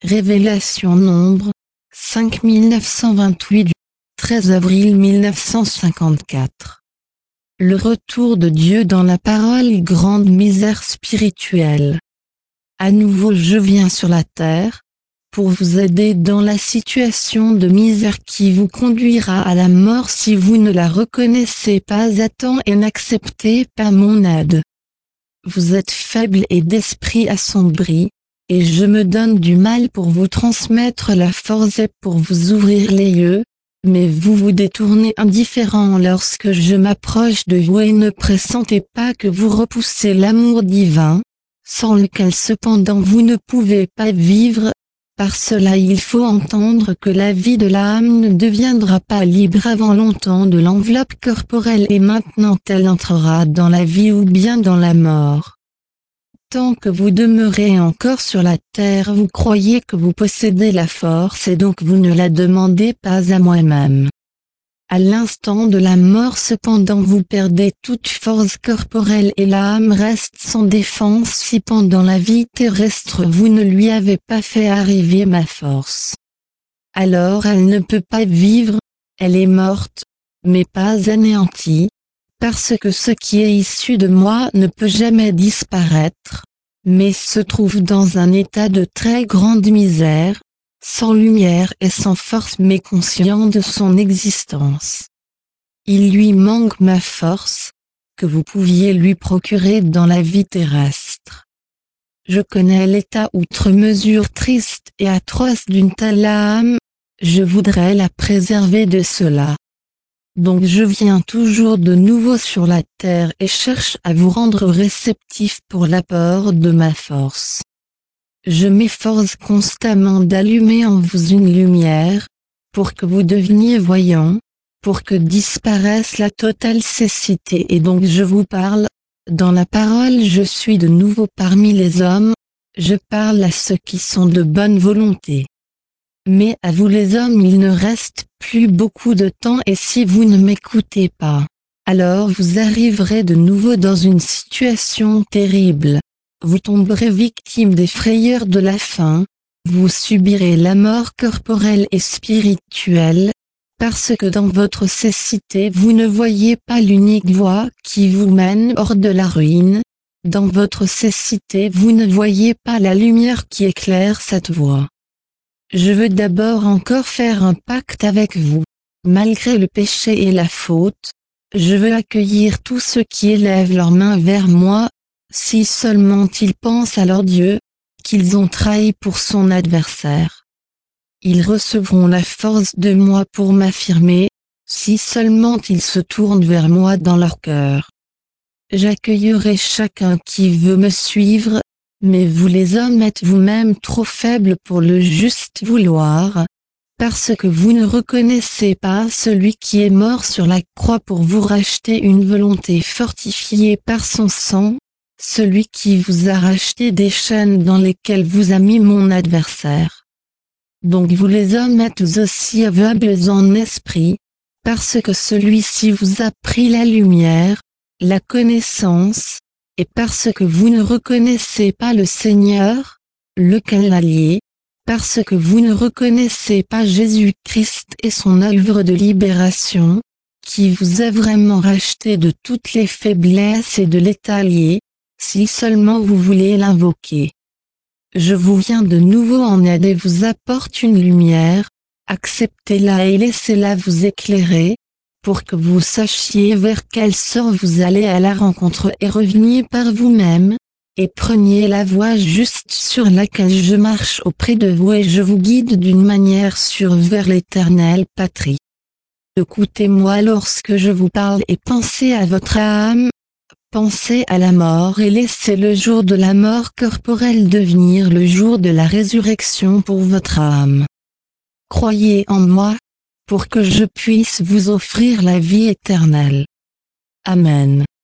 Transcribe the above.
Révélation Nombre 5928 du 13 avril 1954. Le retour de Dieu dans la parole, grande misère spirituelle. À nouveau je viens sur la terre, pour vous aider dans la situation de misère qui vous conduira à la mort si vous ne la reconnaissez pas à temps et n'acceptez pas mon aide. Vous êtes faible et d'esprit assombri, et je me donne du mal pour vous transmettre la force et pour vous ouvrir les yeux, mais vous vous détournez indifférent lorsque je m'approche de vous et ne pressentez pas que vous repoussez l'amour divin, sans lequel cependant vous ne pouvez pas vivre. Par cela il faut entendre que la vie de l'âme ne deviendra pas libre avant longtemps de l'enveloppe corporelle et maintenant elle entrera dans la vie ou bien dans la mort. Tant que vous demeurez encore sur la terre vous croyez que vous possédez la force et donc vous ne la demandez pas à moi-même. À l'instant de la mort cependant vous perdez toute force corporelle et l'âme reste sans défense si pendant la vie terrestre vous ne lui avez pas fait arriver ma force. Alors elle ne peut pas vivre, elle est morte, mais pas anéantie, parce que ce qui est issu de moi ne peut jamais disparaître, mais se trouve dans un état de très grande misère, sans lumière et sans force mais conscient de son existence. Il lui manque ma force, que vous pouviez lui procurer dans la vie terrestre. Je connais l'état outre mesure triste et atroce d'une telle âme, je voudrais la préserver de cela. Donc je viens toujours de nouveau sur la terre et cherche à vous rendre réceptif pour l'apport de ma force. Je m'efforce constamment d'allumer en vous une lumière, pour que vous deveniez voyants, pour que disparaisse la totale cécité et donc je vous parle, dans la parole je suis de nouveau parmi les hommes, je parle à ceux qui sont de bonne volonté. Mais à vous les hommes il ne reste plus beaucoup de temps et si vous ne m'écoutez pas, alors vous arriverez de nouveau dans une situation terrible. Vous tomberez victime des frayeurs de la faim, vous subirez la mort corporelle et spirituelle, parce que dans votre cécité vous ne voyez pas l'unique voie qui vous mène hors de la ruine, dans votre cécité vous ne voyez pas la lumière qui éclaire cette voie. Je veux d'abord encore faire un pacte avec vous. Malgré le péché et la faute, je veux accueillir tous ceux qui élèvent leurs mains vers moi, si seulement ils pensent à leur Dieu, qu'ils ont trahi pour son adversaire. Ils recevront la force de moi pour m'affirmer, si seulement ils se tournent vers moi dans leur cœur. J'accueillerai chacun qui veut me suivre, mais vous les hommes êtes vous-même trop faibles pour le juste vouloir, parce que vous ne reconnaissez pas celui qui est mort sur la croix pour vous racheter une volonté fortifiée par son sang, celui qui vous a racheté des chaînes dans lesquelles vous a mis mon adversaire. Donc vous les hommes êtes aussi aveugles en esprit, parce que celui-ci vous a pris la lumière, la connaissance, et parce que vous ne reconnaissez pas le Seigneur, lequel l'a lié, parce que vous ne reconnaissez pas Jésus-Christ et son œuvre de libération, qui vous a vraiment racheté de toutes les faiblesses et de l'état lié, si seulement vous voulez l'invoquer. Je vous viens de nouveau en aide et vous apporte une lumière, acceptez-la et laissez-la vous éclairer, pour que vous sachiez vers quel sort vous allez à la rencontre et reveniez par vous-même, et preniez la voie juste sur laquelle je marche auprès de vous et je vous guide d'une manière sûre vers l'éternelle patrie. Écoutez-moi lorsque je vous parle et pensez à votre âme, pensez à la mort et laissez le jour de la mort corporelle devenir le jour de la résurrection pour votre âme. Croyez en moi, pour que je puisse vous offrir la vie éternelle. Amen.